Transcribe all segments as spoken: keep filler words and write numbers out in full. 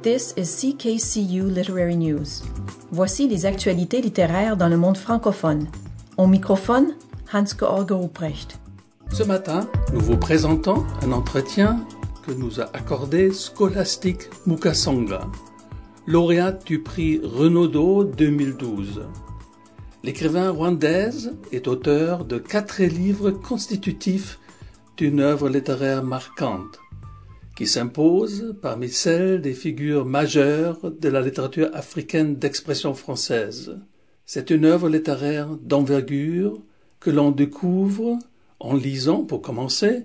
This is C K C U Literary News. Voici les actualités littéraires dans le monde francophone. Au microphone, Hans-Georg Ruprecht. Ce matin, nous vous présentons un entretien que nous a accordé Scholastique Mukasonga, lauréate du prix Renaudot deux mille douze. L'écrivain rwandaise est auteur de quatre livres constitutifs d'une œuvre littéraire marquante, qui s'impose parmi celles des figures majeures de la littérature africaine d'expression française. C'est une œuvre littéraire d'envergure que l'on découvre en lisant, pour commencer,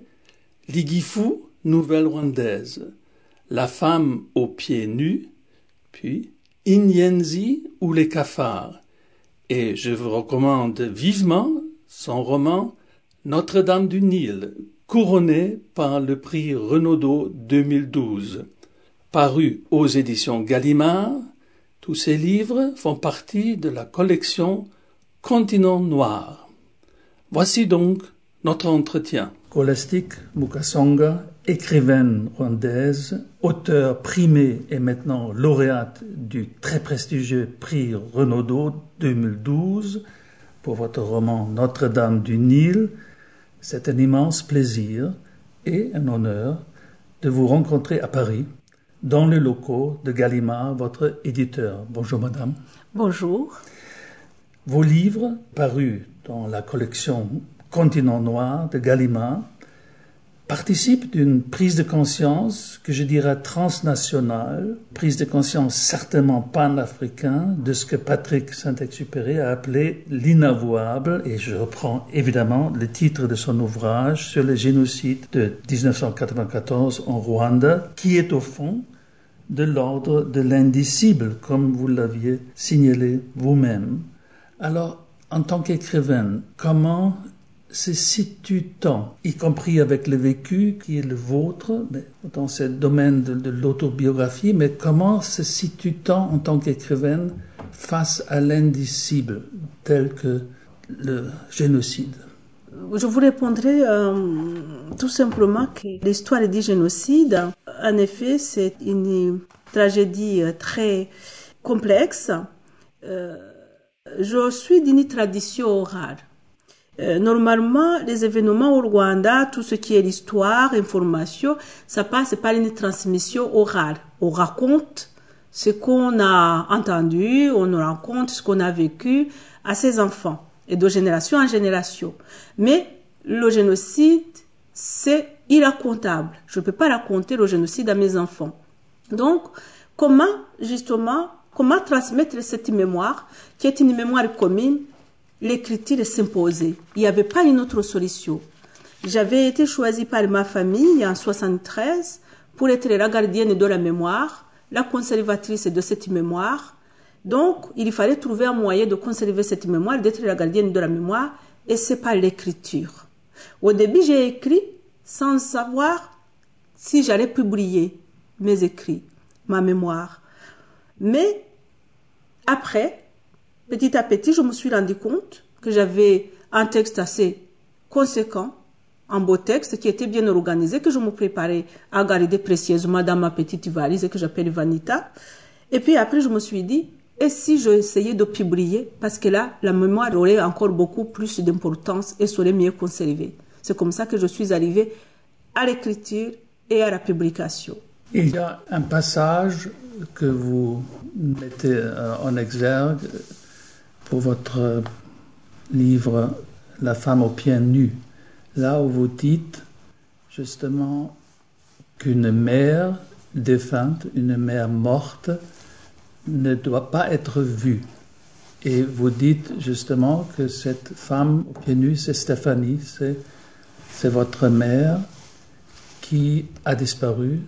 Ligifu, nouvelle rwandaise, La femme aux pieds nus, puis Inyenzi ou les cafards, et je vous recommande vivement son roman Notre-Dame du Nil, couronné par le prix Renaudot deux mille douze. Paru aux éditions Gallimard, tous ces livres font partie de la collection Continent Noir. Voici donc notre entretien. Scholastique Mukasonga, écrivaine rwandaise, auteure primée et maintenant lauréate du très prestigieux prix Renaudot deux mille douze pour votre roman Notre-Dame du Nil. C'est un immense plaisir et un honneur de vous rencontrer à Paris, dans les locaux de Gallimard, votre éditeur. Bonjour madame. Bonjour. Vos livres, parus dans la collection Continent Noir de Gallimard, participent d'une prise de conscience que je dirais transnationale, prise de conscience certainement pan-africaine de ce que Patrick Saint-Exupéry a appelé l'inavouable, et je reprends évidemment le titre de son ouvrage sur le génocide de dix-neuf cent quatre-vingt-quatorze en Rwanda, qui est au fond de l'ordre de l'indicible, comme vous l'aviez signalé vous-même. Alors, en tant qu'écrivaine, comment se situe-t-on, y compris avec le vécu qui est le vôtre, mais dans ce domaine de, de l'autobiographie, mais comment se situe-t-on en tant qu'écrivaine face à l'indicible, tel que le génocide? Je vous répondrai euh, tout simplement que l'histoire du génocide, en effet, c'est une tragédie très complexe. Euh, je suis d'une tradition orale. Euh, normalement, les événements au Rwanda, tout ce qui est l'histoire, information, ça passe par une transmission orale. On raconte ce qu'on a entendu, on raconte ce qu'on a vécu à ses enfants, et de génération en génération. Mais le génocide, c'est irracontable. Je ne peux pas raconter le génocide à mes enfants. Donc, comment, justement, comment transmettre cette mémoire, qui est une mémoire commune? L'écriture s'imposait. Il n'y avait pas une autre solution. J'avais été choisie par ma famille en soixante-treize pour être la gardienne de la mémoire, la conservatrice de cette mémoire. Donc, il fallait trouver un moyen de conserver cette mémoire, d'être la gardienne de la mémoire, et c'est par l'écriture. Au début, j'ai écrit sans savoir si j'allais publier mes écrits, ma mémoire. Mais après, petit à petit, je me suis rendu compte que j'avais un texte assez conséquent, un beau texte qui était bien organisé, que je me préparais à garder précieusement dans ma petite valise que j'appelle Vanita. Et puis après, je me suis dit, et si je essayais de publier, parce que là, la mémoire aurait encore beaucoup plus d'importance et serait mieux conservée. C'est comme ça que je suis arrivée à l'écriture et à la publication. Il y a un passage que vous mettez en exergue pour votre livre « La femme aux pieds nus », là où vous dites justement qu'une mère défunte, une mère morte, ne doit pas être vue. Et vous dites justement que cette femme aux pieds nus, c'est Stéphanie, c'est, c'est votre mère qui a disparu.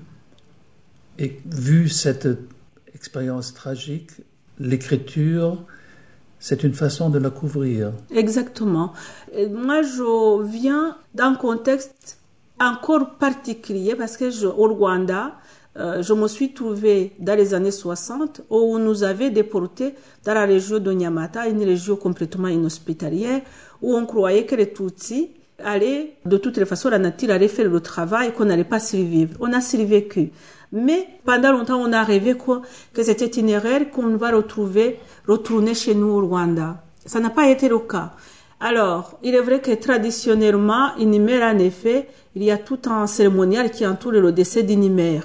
Et vu cette expérience tragique, l'écriture, c'est une façon de la couvrir. Exactement. Et moi, je viens d'un contexte encore particulier parce que je, au Rwanda, euh, je me suis trouvée dans les années soixante où on nous avait déportés dans la région de Nyamata, une région complètement inhospitalière, où on croyait que les Tutsis allaient, de toutes les façons, la nature allait faire le travail et qu'on n'allait pas survivre. On a survécu. Mais pendant longtemps, on a rêvé quoi, que cet itinéraire qu'on va retrouver, retourner chez nous au Rwanda. Ça n'a pas été le cas. Alors, il est vrai que traditionnellement, Inimer, en effet, il y a tout un cérémonial qui entoure le décès d'Inimer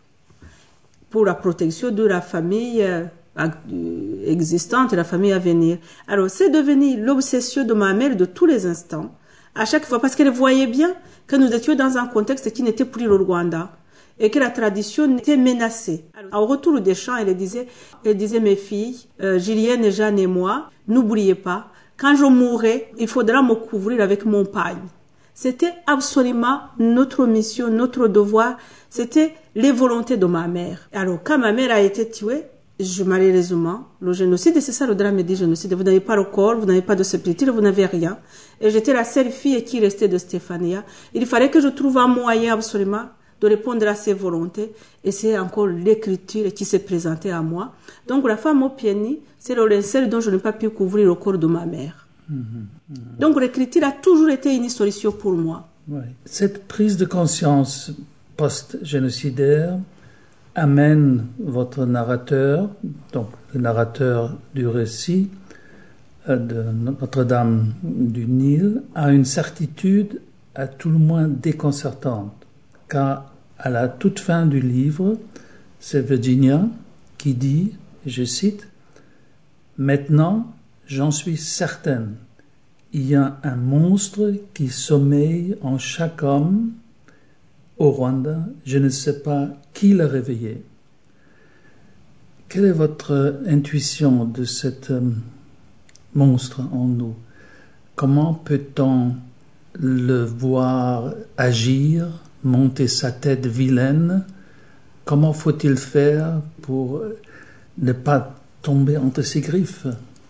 pour la protection de la famille euh, existante et la famille à venir. Alors, c'est devenu l'obsession de ma mère de tous les instants, à chaque fois, parce qu'elle voyait bien que nous étions dans un contexte qui n'était plus le Rwanda et que la tradition était menacée. Alors, au retour des champs, elle disait, elle disait mes filles, euh, Julienne, Jeanne et moi, n'oubliez pas, quand je mourrai, il faudra me couvrir avec mon pagne. C'était absolument notre mission, notre devoir. C'était les volontés de ma mère. Alors, quand ma mère a été tuée, je, malheureusement, le génocide, c'est ça le drame du génocide. Vous n'avez pas le corps, vous n'avez pas de sépulture, vous n'avez rien. Et j'étais la seule fille qui restait de Stéphania. Il fallait que je trouve un moyen absolument de répondre à ses volontés. Et c'est encore l'écriture qui s'est présentée à moi. Donc, la femme au pied nu, c'est le linceul dont je n'ai pas pu couvrir le corps de ma mère. Mmh, mmh. Donc, l'écriture a toujours été une solution pour moi. Oui. Cette prise de conscience post-génocidaire amène votre narrateur, donc le narrateur du récit de Notre-Dame du Nil, à une certitude à tout le moins déconcertante. Car à la toute fin du livre, c'est Virginia qui dit, je cite, « Maintenant, j'en suis certaine, il y a un monstre qui sommeille en chaque homme. Au Rwanda, je ne sais pas qui l'a réveillé. » Quelle est votre intuition de cet euh, monstre en nous? Comment peut-on le voir agir, monter sa tête vilaine? Comment faut-il faire pour ne pas tomber entre ses griffes?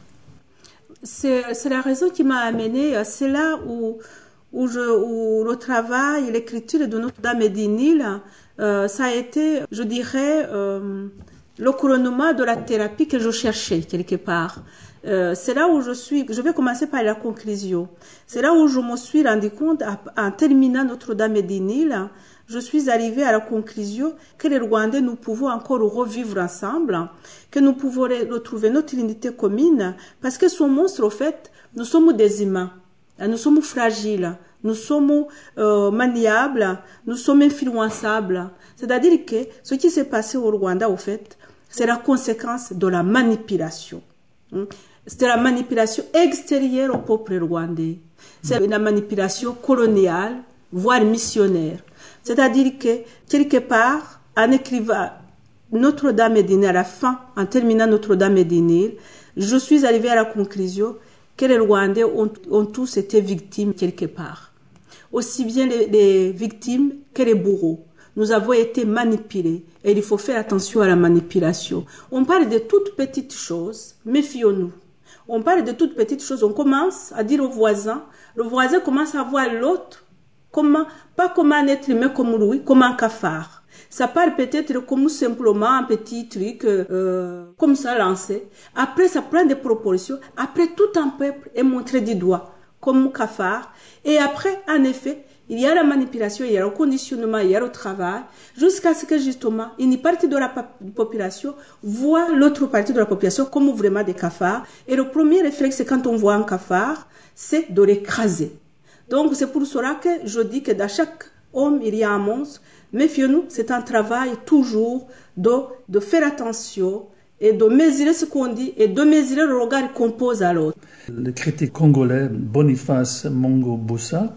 C'est, c'est la raison qui m'a amenée, c'est là où, où, je, où le travail, l'écriture de Notre-Dame et du Nil, euh, ça a été, je dirais, euh, le couronnement de la thérapie que je cherchais quelque part. Euh, c'est là où je suis, je vais commencer par la conclusion. C'est là où je me suis rendu compte, en terminant Notre-Dame et du Nil, je suis arrivée à la conclusion que les Rwandais, nous pouvons encore revivre ensemble, que nous pouvons retrouver notre unité commune, parce que ce monstre, au fait, nous sommes des humains, nous sommes fragiles, nous sommes euh, maniables, nous sommes influençables. C'est-à-dire que ce qui s'est passé au Rwanda, au fait, c'est la conséquence de la manipulation. C'était la manipulation extérieure au peuple rwandais. C'est la manipulation coloniale, voire missionnaire. C'est-à-dire que, quelque part, en écrivant Notre-Dame et du Nil à la fin, en terminant Notre-Dame et du Nil, je suis arrivée à la conclusion que les Rwandais ont, ont tous été victimes quelque part. Aussi bien les, les victimes que les bourreaux. Nous avons été manipulés et il faut faire attention à la manipulation. On parle de toutes petites choses, méfions-nous. On parle de toutes petites choses, on commence à dire au voisin, le voisin commence à voir l'autre Comment, pas comme un être humain comme lui, comme un cafard. Ça parle peut-être comme simplement un petit truc euh, comme ça lancé. Après, ça prend des proportions. Après, tout un peuple est montré du doigt comme cafard. Et après, en effet, il y a la manipulation, il y a le conditionnement, il y a le travail, jusqu'à ce que justement, une partie de la population voit l'autre partie de la population comme vraiment des cafards. Et le premier réflexe, quand on voit un cafard, c'est de l'écraser. Donc, c'est pour cela que je dis que dans chaque homme, il y a un monstre. Méfions-nous, c'est un travail toujours de, de faire attention et de mesurer ce qu'on dit et de mesurer le regard qu'on pose à l'autre. Le critique congolais Boniface Mongo-Boussa,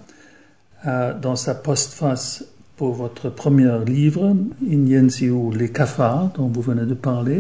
a, dans sa postface pour votre premier livre, Inyensi ou les cafards, dont vous venez de parler,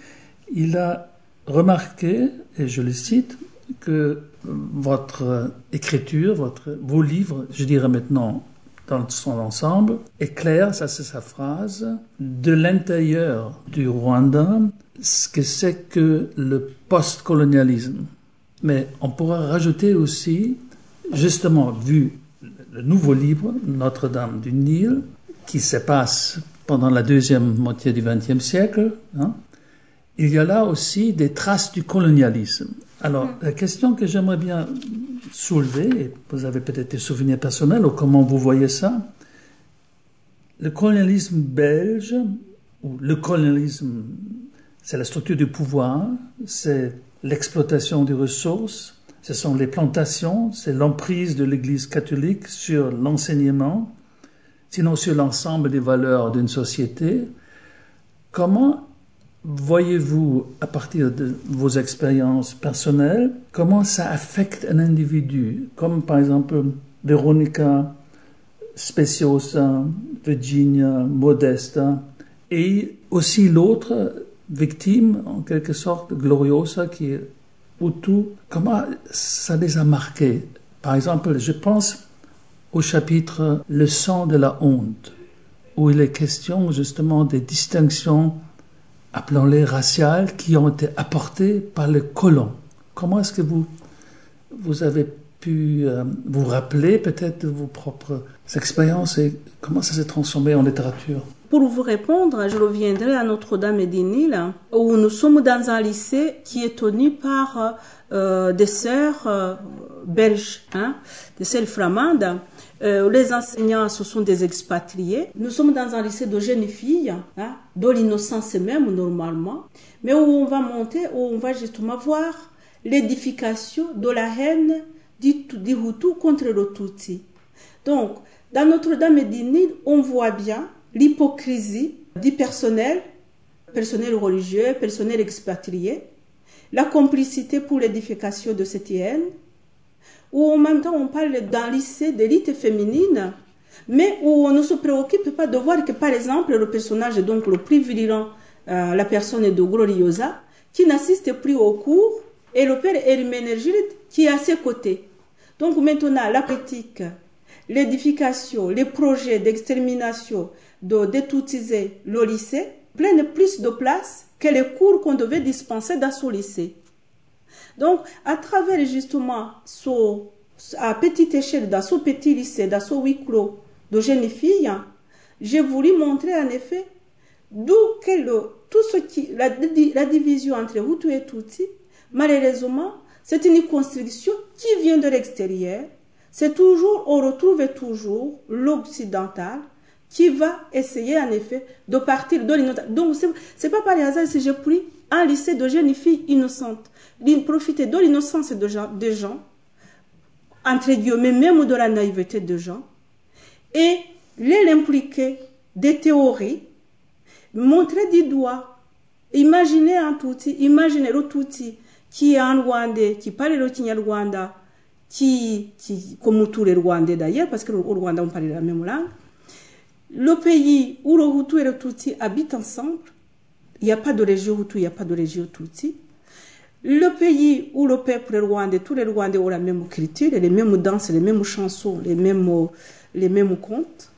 il a remarqué, et je le cite, que votre écriture, votre, vos livres, je dirais maintenant dans son ensemble, est clair, ça c'est sa phrase, de l'intérieur du Rwanda, ce que c'est que le post-colonialisme. Mais on pourra rajouter aussi, justement, vu le nouveau livre, Notre-Dame du Nil, qui se passe pendant la deuxième moitié du vingtième siècle, hein, il y a là aussi des traces du colonialisme. Alors, la question que j'aimerais bien soulever, et vous avez peut-être des souvenirs personnels ou comment vous voyez ça, le colonialisme belge, ou le colonialisme, c'est la structure du pouvoir, c'est l'exploitation des ressources, ce sont les plantations, c'est l'emprise de l'Église catholique sur l'enseignement, sinon sur l'ensemble des valeurs d'une société. Comment voyez-vous, à partir de vos expériences personnelles, comment ça affecte un individu, comme par exemple Veronica Speciosa, Virginia Modesta, et aussi l'autre victime, en quelque sorte, Gloriosa, qui est Hutu. Comment ça les a marqués? Par exemple, je pense au chapitre « Le sang de la honte », où il est question justement des distinctions, appelons-les raciales, qui ont été apportées par les colons. Comment est-ce que vous, vous avez pu euh, vous rappeler peut-être de vos propres expériences et comment ça s'est transformé en littérature? Pour vous répondre, je reviendrai à Notre-Dame du Nil, où nous sommes dans un lycée qui est tenu par euh, des sœurs euh, belges, hein, des sœurs flamandes. Euh, les enseignants, ce sont des expatriés. Nous sommes dans un lycée de jeunes filles, hein, de l'innocence même normalement, mais où on va monter, où on va justement voir l'édification de la haine du, du Hutu contre le Tutsi. Donc, dans Notre-Dame du Nil, on voit bien l'hypocrisie du personnel, personnel religieux, personnel expatrié, la complicité pour l'édification de cette haine, où en même temps on parle d'un lycée d'élite féminine, mais où on ne se préoccupe pas de voir que par exemple le personnage, donc le plus virulent, euh, la personne de Gloriosa, qui n'assiste plus au cours, et le père Herménégilde qui est à ses côtés. Donc maintenant la critique, l'édification, les projets d'extermination, de détoutiser le lycée, prennent plus de place que les cours qu'on devait dispenser dans ce lycée. Donc, à travers justement ce, à petite échelle, dans ce petit lycée, dans ce huis clos de jeunes filles, j'ai voulu montrer en effet d'où que le, tout ce qui, la, la division entre Hutu et Tutsi, malheureusement, c'est une construction qui vient de l'extérieur. C'est toujours, on retrouve toujours l'occidental qui va essayer en effet de partir de l'innocence. Donc, c'est, c'est pas par hasard si j'ai pris un lycée de jeunes filles innocentes, profiter de l'innocence des gens, des gens, entre guillemets, même de la naïveté des gens, et les impliquer des théories, montrer du doigt, imaginer un Tutsi, imaginer le Tutsi qui est un Rwandais, qui parle le Kinyarwanda, qui, qui, comme tous les Rwandais d'ailleurs, parce que au Rwanda on parle la même langue, le pays où le Hutu et le Tutsi habitent ensemble, il n'y a pas de région Hutu, il n'y a pas de région Tutsi. Le pays où le peuple rwandais, tous les Rwandais ont la même culture, les mêmes danses, les mêmes chansons, les mêmes, les mêmes contes.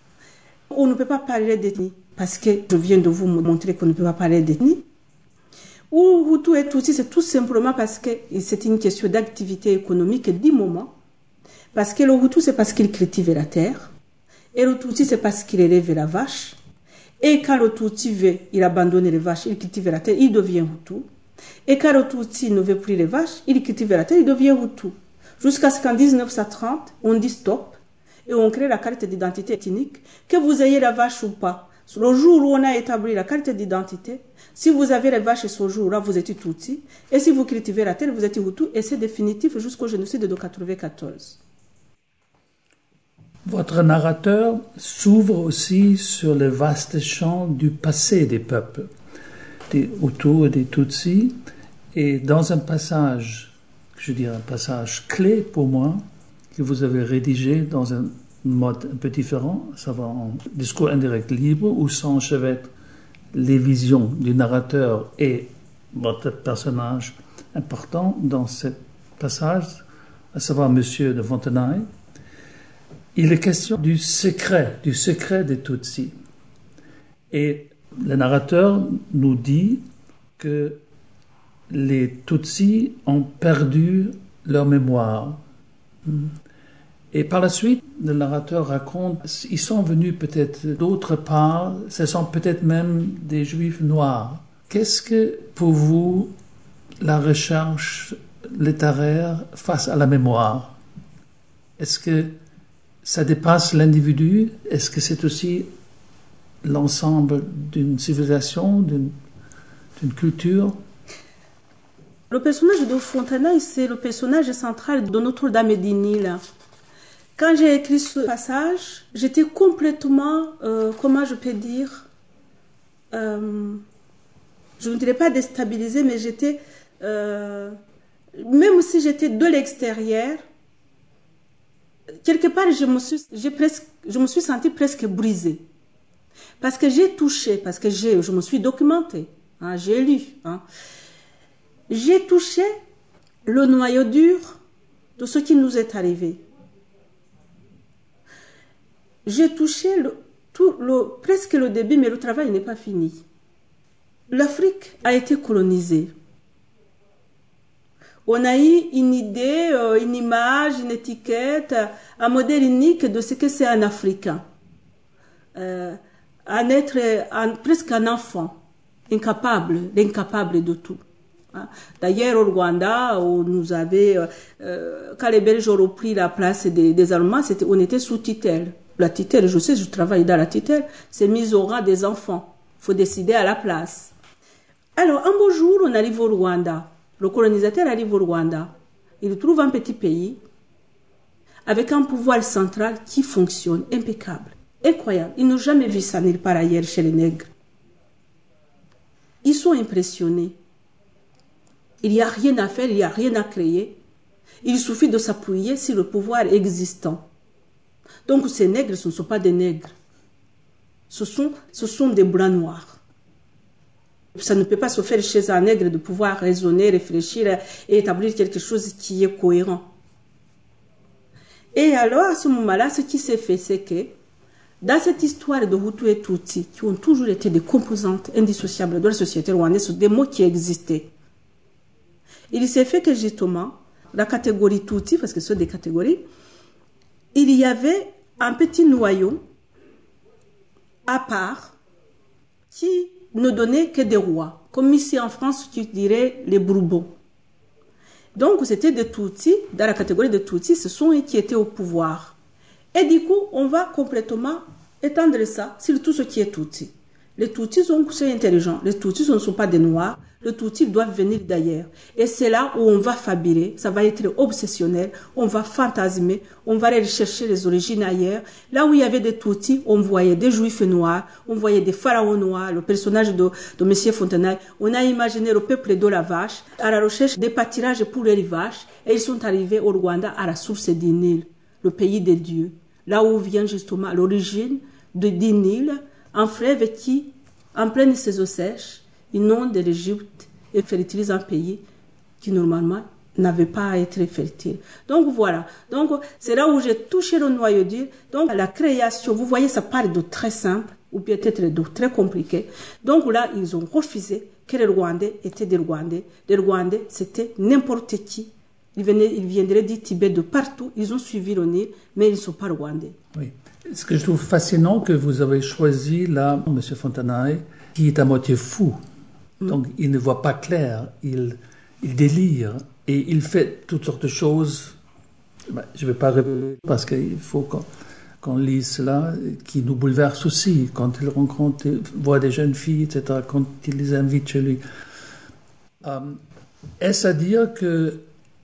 On ne peut pas parler d'ethnie, parce que je viens de vous montrer qu'on ne peut pas parler d'ethnie. Où Hutu et Tutsi, c'est tout simplement parce que c'est une question d'activité économique du moment. Parce que le Hutu, c'est parce qu'il cultive la terre. Et le Tutsi, c'est parce qu'il élève la vache. Et quand le Tutsi veut, il abandonne les vaches, il cultive la terre, il devient Hutu. Et quand le Tutsi ne veut plus les vaches, il cultive la terre, il devient Hutu. Jusqu'à ce qu'en dix-neuf cent trente, on dit stop et on crée la carte d'identité ethnique, que vous ayez la vache ou pas. Le jour où on a établi la carte d'identité, si vous avez les vaches ce jour-là, vous êtes Tutsi. Et si vous cultivez la terre, vous êtes Hutu. Et c'est définitif jusqu'au génocide de quatre-vingt-quatorze. Votre narrateur s'ouvre aussi sur le vaste champ du passé des peuples, des Hutus et des Tutsis, et dans un passage, je dirais un passage clé pour moi, que vous avez rédigé dans un mode un peu différent, à savoir en discours indirect libre, où s'enchevêtrent les visions du narrateur et votre personnage important dans ce passage, à savoir Monsieur de Fontenay. Il est question du secret, du secret des Tutsis. Et le narrateur nous dit que les Tutsis ont perdu leur mémoire. Et par la suite, le narrateur raconte, ils sont venus peut-être d'autre part, ce sont peut-être même des Juifs noirs. Qu'est-ce que, pour vous, la recherche littéraire face à la mémoire? Est-ce que ça dépasse l'individu? Est-ce que c'est aussi l'ensemble d'une civilisation, d'une, d'une culture. Le personnage de Fontanaille, c'est le personnage central de Notre-Dame du Nil. Quand j'ai écrit ce passage, j'étais complètement, euh, comment je peux dire, euh, je ne dirais pas déstabilisée, mais j'étais, euh, même si j'étais de l'extérieur, quelque part, je me suis, j'ai presque, je me suis sentie presque brisée. Parce que j'ai touché, parce que j'ai, je me suis documentée, hein, j'ai lu. Hein, j'ai touché le noyau dur de ce qui nous est arrivé. J'ai touché le, tout le, presque le début, mais le travail n'est pas fini. L'Afrique a été colonisée. On a eu une idée, une image, une étiquette, un modèle unique de ce que c'est un Africain. Euh, un être, un, presque un enfant, incapable, l'incapable de tout. D'ailleurs, au Rwanda, où nous avait, euh, quand les Belges ont repris la place des, des Allemands, c'était, on était sous tutelle. La tutelle, je sais, je travaille dans la tutelle, c'est mise au rang des enfants. Il faut décider à la place. Alors, un beau jour, on arrive au Rwanda. Le colonisateur arrive au Rwanda. Il trouve un petit pays avec un pouvoir central qui fonctionne, impeccable, incroyable. Ils n'ont jamais vu ça nulle part ailleurs chez les nègres. Ils sont impressionnés. Il n'y a rien à faire, il n'y a rien à créer. Il suffit de s'appuyer sur le pouvoir existant. Donc ces nègres, ce ne sont pas des nègres. Ce sont, ce sont des blancs noirs. Ça ne peut pas se faire chez un nègre de pouvoir raisonner, réfléchir et établir quelque chose qui est cohérent. Et alors, à ce moment-là, ce qui s'est fait, c'est que dans cette histoire de Hutu et Tutsi, qui ont toujours été des composantes indissociables de la société rwandaise, des mots qui existaient, il s'est fait que justement, la catégorie Tutsi, parce que ce sont des catégories, il y avait un petit noyau à part qui ne donnait que des rois. Comme ici en France, tu dirais les Bourbons. Donc, c'était des Tutsis, dans la catégorie des Tutsis, ce sont eux qui étaient au pouvoir. Et du coup, on va complètement étendre ça sur tout ce qui est Tutsi. Les Tutsis sont intelligents, les Tutsis ne sont pas des Noirs, les Tutsis doivent venir d'ailleurs. Et c'est là où on va fabuler, ça va être obsessionnel, on va fantasmer, on va aller chercher les origines ailleurs. Là où il y avait des Tutsis, on voyait des Juifs noirs, on voyait des pharaons noirs, le personnage de, de M. Fontanaille. On a imaginé le peuple de la vache à la recherche des pâturages pour les vaches, et ils sont arrivés au Rwanda à la source du Nil, le pays des dieux. Là où vient justement l'origine du Nil, un fleuve qui, en pleine saison sèche, inonde l'Égypte et fertilise un pays qui normalement n'avait pas à être fertile. Donc voilà. Donc c'est là où j'ai touché le noyau dur. Donc la création, vous voyez, ça part de très simple ou peut-être de très compliqué. Donc là, ils ont refusé que les Rwandais étaient des Rwandais. Les Rwandais, c'était n'importe qui. Ils, venaient, ils viendraient du Tibet, de partout. Ils ont suivi le Nil, mais ils ne sont pas Rwandais. Oui. Ce que je trouve fascinant, que vous avez choisi là, M. Fontanaille, qui est à moitié fou. Mm. Donc, il ne voit pas clair, il, il délire et il fait toutes sortes de choses. Ben, je ne vais pas révéler parce qu'il faut qu'on, qu'on lise cela, qui nous bouleverse aussi quand il rencontre, voit des jeunes filles, et cetera, quand il les invite chez lui. Euh, est-ce à dire que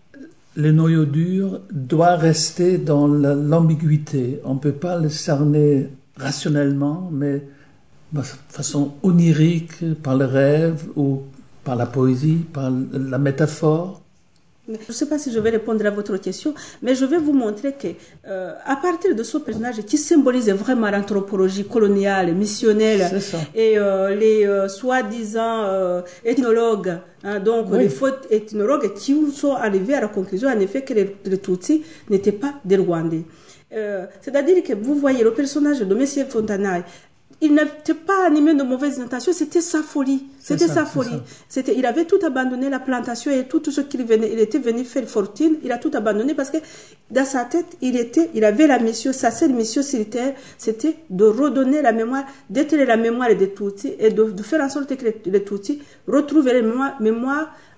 le noyau dur doit rester dans la, l'ambiguïté? On ne peut pas le cerner rationnellement, mais de façon onirique, par le rêve ou par la poésie, par la métaphore. Je ne sais pas si je vais répondre à votre question, mais je vais vous montrer que, euh, à partir de ce personnage qui symbolise vraiment l'anthropologie coloniale, missionnelle, et euh, les euh, soi-disant euh, ethnologues, hein, donc oui. les faux ethnologues qui sont arrivés à la conclusion, en effet, que les, les Tutsis n'étaient pas des Rwandais. Euh, c'est-à-dire que vous voyez le personnage de M. Fontanaille, il n'était pas animé de mauvaises intentions, c'était sa folie. C'était ça, sa folie. C'était, il avait tout abandonné, la plantation et tout, tout ce qu'il venait. Il était venu faire fortune, il a tout abandonné parce que dans sa tête, il était, il avait la mission, sa seule mission sur terre, c'était de redonner la mémoire, d'éteindre la mémoire des Tutsis et de, de faire en sorte que les, les Tutsis retrouvent la mémoire, mémoire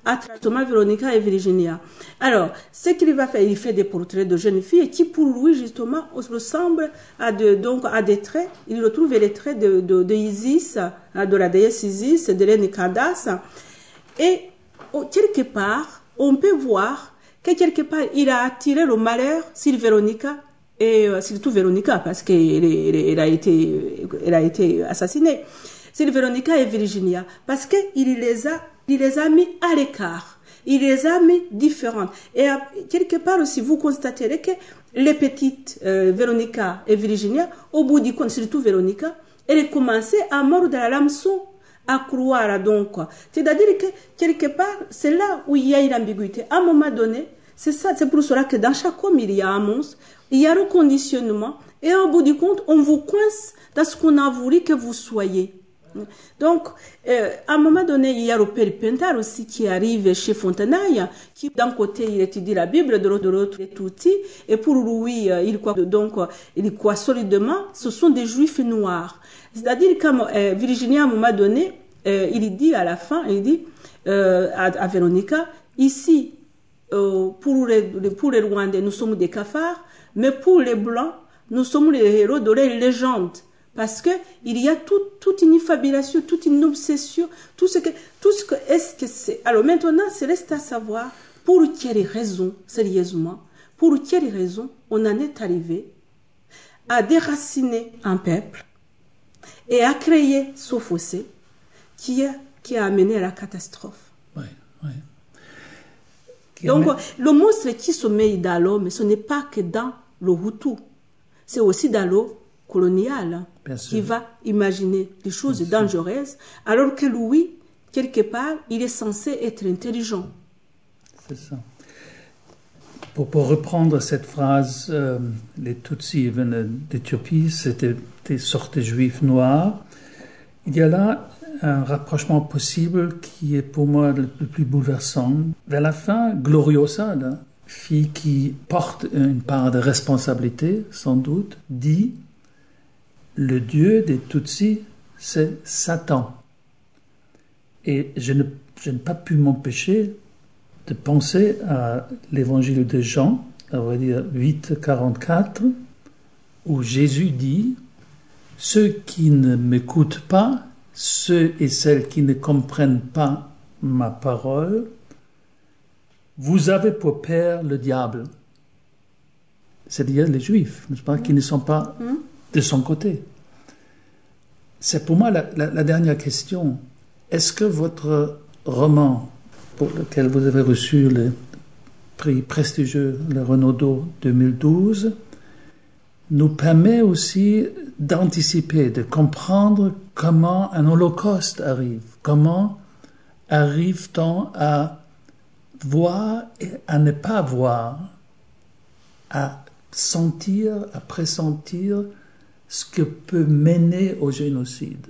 à travers Thomas, Véronica et Virginia. Alors, ce qu'il va faire, il fait des portraits de jeunes filles qui, pour lui, justement, ressemblent à, de, donc, à des traits. Il retrouve les traits de, de, de Isis, de la déesse Isis, de l'Hélène Candace. Et, quelque part, on peut voir que quelque part, il a attiré le malheur sur Véronica, et euh, surtout Véronica, parce qu'elle elle a été, elle a été assassinée. C'est Véronica et Virginia, parce qu'il les a, il les a mis à l'écart. Il les a mis différentes. Et à, quelque part aussi, vous constaterez que les petites euh, Véronica et Virginia, au bout du compte, surtout Véronica, elle commençait à mordre la hameçon, à croire donc. C'est-à-dire que quelque part, c'est là où il y a une ambiguïté. À un moment donné, c'est ça, c'est pour cela que dans chaque homme, il y a un monstre, il y a le conditionnement, et au bout du compte, on vous coince dans ce qu'on a voulu que vous soyez. Donc, euh, à un moment donné, il y a le père Pentard aussi qui arrive chez Fontenaille, qui d'un côté, il étudie la Bible, de l'autre, de l'autre, les Tutsis, et pour lui, euh, il croit, donc, il croit solidement, ce sont des juifs noirs. C'est-à-dire qu'à euh, Virginia, à un moment donné, euh, il dit à la fin, il dit euh, à, à Véronica, ici, euh, pour, les, pour les Rwandais, nous sommes des cafards, mais pour les Blancs, nous sommes les héros de la légende. Parce que il y a tout, toute une fabulation, toute une obsession, tout ce que, tout ce que, est-ce que c'est. Alors maintenant, c'est reste à savoir pour quelle raison, sérieusement, pour quelle raison on en est arrivé à déraciner un peuple et à créer ce fossé qui a, qui a amené à la catastrophe. Oui, oui. Qui Donc, amène... le monstre qui sommeille dans l'homme, ce n'est pas que dans le Hutu, c'est aussi dans l'eau coloniale qui va imaginer des choses Bien dangereuses, sûr. Alors que lui, quelque part, il est censé être intelligent. C'est ça. Pour, pour reprendre cette phrase, euh, les Tutsis venaient d'Éthiopie, c'était des sortes de juifs noirs. Il y a là un rapprochement possible qui est pour moi le, le plus bouleversant. Vers la fin, Gloriosa, la fille qui porte une part de responsabilité, sans doute, dit le Dieu des Tutsis, c'est Satan. Et je ne, je n'ai pas pu m'empêcher de penser à l'évangile de Jean, à vrai dire huit, quarante-quatre, où Jésus dit « Ceux qui ne m'écoutent pas, ceux et celles qui ne comprennent pas ma parole, vous avez pour père le diable. » C'est-à-dire les Juifs, n'est-ce pas, qui ne sont pas de son côté. C'est pour moi la, la, la dernière question. Est-ce que votre roman, pour lequel vous avez reçu le prix prestigieux, le Renaudot deux mille douze, nous permet aussi d'anticiper, de comprendre comment un holocauste arrive, comment arrive-t-on à voir et à ne pas voir, à sentir, à pressentir ce que peut mener au génocide.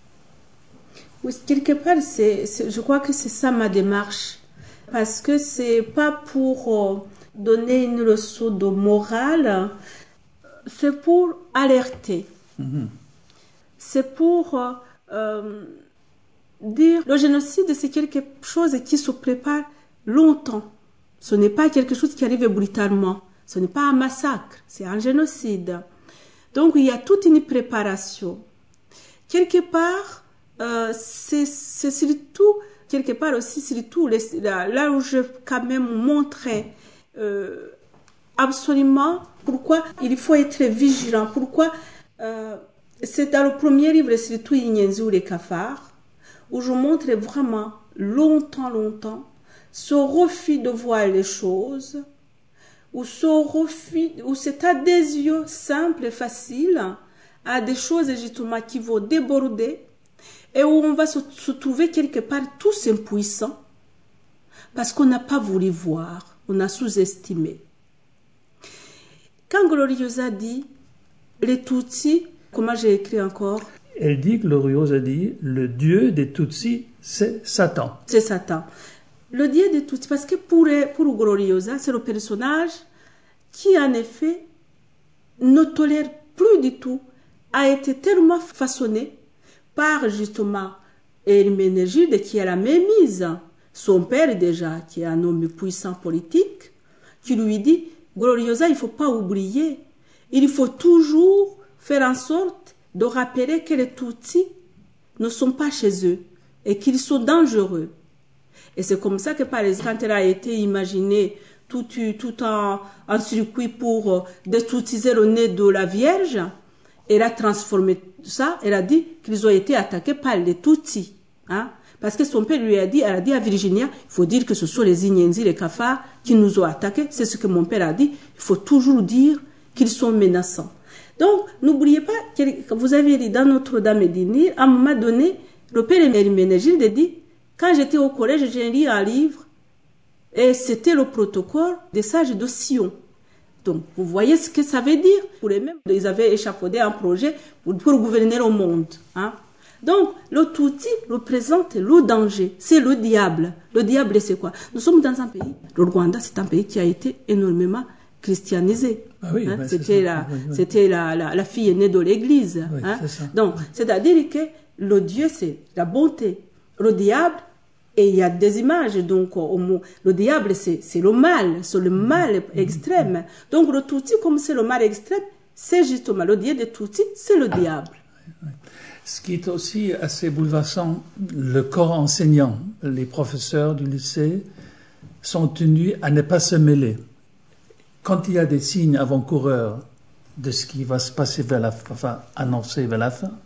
Oui, quelque part, c'est, c'est, je crois que c'est ça ma démarche. Parce que c'est pas pour euh, donner une leçon de morale, c'est pour alerter. Mm-hmm. C'est pour euh, euh, dire le génocide, c'est quelque chose qui se prépare longtemps. Ce n'est pas quelque chose qui arrive brutalement. Ce n'est pas un massacre, c'est un génocide. Donc, il y a toute une préparation. Quelque part, euh, c'est, c'est surtout, quelque part aussi, surtout, les, là, là où je quand même montrer euh, absolument pourquoi il faut être vigilant, pourquoi euh, c'est dans le premier livre, surtout Inyenzi ou les cafards, où je montre vraiment longtemps, longtemps, ce refus de voir les choses, ou ce refus, ou cette adhésion simple et facile à des choses justement qui vont déborder et où on va se, se trouver quelque part tous impuissants parce qu'on n'a pas voulu voir, on a sous-estimé. Quand Gloriosa dit les Tutsis, comment j'ai écrit encore? Elle dit, Gloriosa dit, le Dieu des Tutsis, c'est Satan. C'est Satan. Le Dieu des Tutsis, parce que pour, pour Gloriosa, c'est le personnage qui, en effet, ne tolère plus du tout, a été tellement façonné par, justement, Herménégilde, qui est la mémise, son père déjà, qui est un homme puissant politique, qui lui dit, Gloriosa, il ne faut pas oublier, il faut toujours faire en sorte de rappeler que les Tutsis ne sont pas chez eux et qu'ils sont dangereux. Et c'est comme ça que, par exemple, quand elle a été imaginée tout, tout un, un circuit pour euh, détoutiser le nez de la Vierge, elle a transformé ça, elle a dit qu'ils ont été attaqués par les Tutsis. Hein? Parce que son père lui a dit, elle a dit à Virginia, il faut dire que ce sont les Inyenzi, les Cafards qui nous ont attaqués. C'est ce que mon père a dit. Il faut toujours dire qu'ils sont menaçants. Donc, n'oubliez pas que vous avez dit dans Notre-Dame du Nil, à un moment donné, le père Herménégilde dit, quand j'étais au collège, j'ai lu un livre et c'était le protocole des sages de Sion. Donc, vous voyez ce que ça veut dire. Pour les mêmes, ils avaient échafaudé un projet pour, pour gouverner le monde. Hein. Donc, le Tutsi représente le danger. C'est le diable. Le diable, c'est quoi? Nous sommes dans un pays, le Rwanda, c'est un pays qui a été énormément christianisé. Ah oui, hein. ben C'était, la, oui, oui. c'était la, la, la fille aînée de l'Église. Oui, hein. c'est ça. Donc, oui. c'est-à-dire que le Dieu, c'est la bonté. Le diable, et il y a des images, donc le diable, c'est, c'est le mal, c'est le mal extrême. Donc le Tutsi, comme c'est le mal extrême, c'est justement le Dieu des Tutsis, c'est le diable. Ce qui est aussi assez bouleversant, le corps enseignant, les professeurs du lycée sont tenus à ne pas se mêler. Quand il y a des signes avant-coureurs de ce qui va se passer vers la fin, enfin annoncé vers la fin,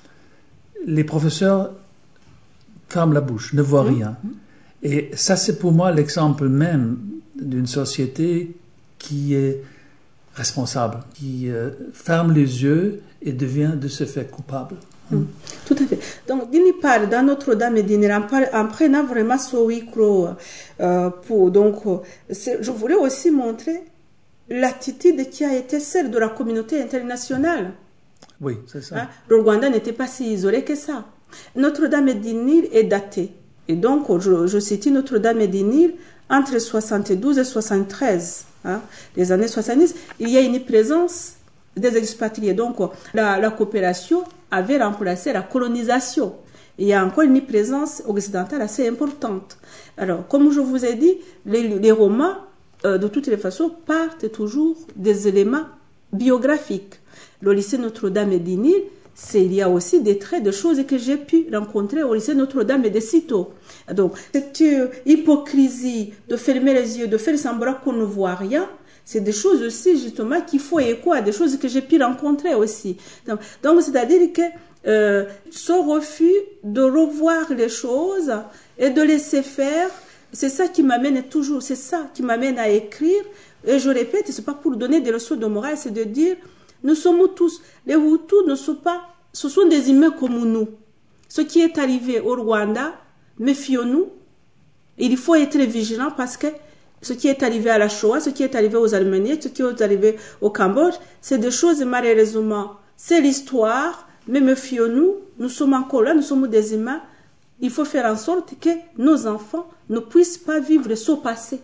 les professeurs ferment la bouche, ne voient rien. Et ça, c'est pour moi l'exemple même d'une société qui est responsable, qui euh, ferme les yeux et devient de ce fait coupable. Mmh. Tout à fait. Donc, d'une part, dans Notre-Dame du Nil, en prenant vraiment ce huis clos, euh, pour, donc, je voulais aussi montrer l'attitude qui a été celle de la communauté internationale. Oui, c'est ça. Hein? Le Rwanda n'était pas si isolé que ça. Notre-Dame du Nil est datée. Et donc, je, je cite Notre-Dame du Nil entre soixante-douze et soixante-treize. Hein, les années soixante-dix, il y a une présence des expatriés. Donc, la, la coopération avait remplacé la colonisation. Il y a encore une présence occidentale assez importante. Alors, comme je vous ai dit, les, les romans, euh, de toutes les façons, partent toujours des éléments biographiques. Le lycée Notre-Dame du Nil, c'est, il y a aussi des traits de choses que j'ai pu rencontrer au lycée Notre-Dame de Cîteaux. Donc, cette euh, hypocrisie de fermer les yeux, de faire semblant qu'on ne voit rien, c'est des choses aussi, justement, qui font écho à des choses que j'ai pu rencontrer aussi. Donc, donc c'est-à-dire que euh, ce refus de revoir les choses et de laisser faire, c'est ça qui m'amène toujours, c'est ça qui m'amène à écrire. Et je répète, c'est pas pour donner des leçons de morale, c'est de dire, nous sommes tous, les Hutus ne sont pas, ce sont des humains comme nous. Ce qui est arrivé au Rwanda, méfions-nous. Il faut être vigilant parce que ce qui est arrivé à la Shoah, ce qui est arrivé aux Arméniens, ce qui est arrivé au Cambodge, c'est des choses malheureusement. C'est l'histoire, mais méfions-nous. Nous sommes encore là, nous sommes des humains. Il faut faire en sorte que nos enfants ne puissent pas vivre ce passé.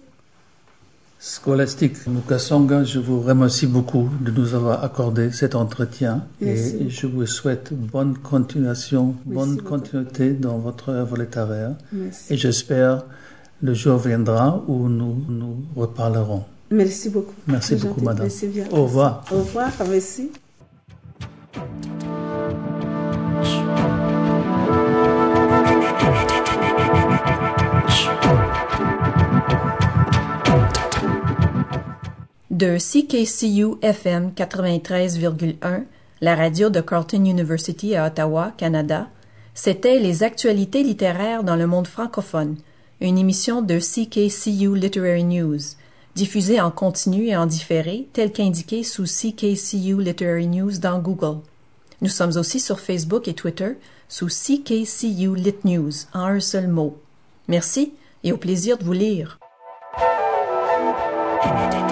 Scholastique Mukasonga, je vous remercie beaucoup de nous avoir accordé cet entretien. Merci. Et je vous souhaite bonne continuation, Merci bonne beaucoup. continuité dans votre œuvre littéraire. Merci. Et j'espère le jour viendra où nous nous reparlerons. Merci beaucoup. Merci C'est beaucoup, gentil. madame. Merci bien. Au revoir. Au revoir. Merci. De C K C U F M quatre-vingt-treize virgule un, la radio de Carleton University à Ottawa, Canada, c'était Les actualités littéraires dans le monde francophone, une émission de C K C U Literary News, diffusée en continu et en différé, tel qu'indiqué sous C K C U Literary News dans Google. Nous sommes aussi sur Facebook et Twitter sous C K C U Lit News, en un seul mot. Merci et au plaisir de vous lire.